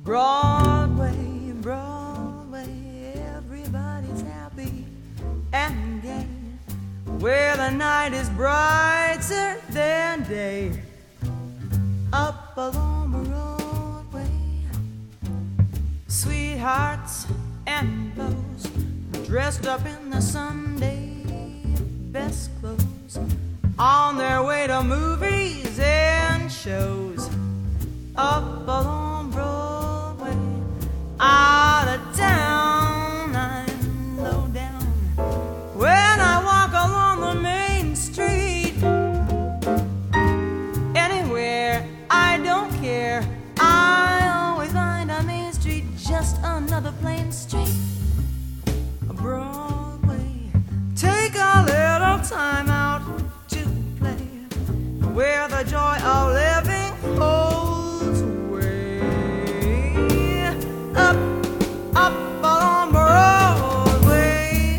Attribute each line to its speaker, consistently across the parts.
Speaker 1: Broadway, Broadway, everybody's happy and gay, where the night is brighter than day. Up along Broadway, sweethearts and beaux, dressed up in the Sunday best clothes, on their way to movies and shows. Up along Broadway, out of town, I'm low down. When I walk along the main street, anywhere, I don't care. I always find a main street just another plain street. Broadway, take a little time out to play, where the joy of living holds way. Up, up along Broadway.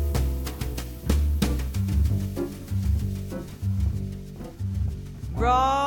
Speaker 1: Broadway.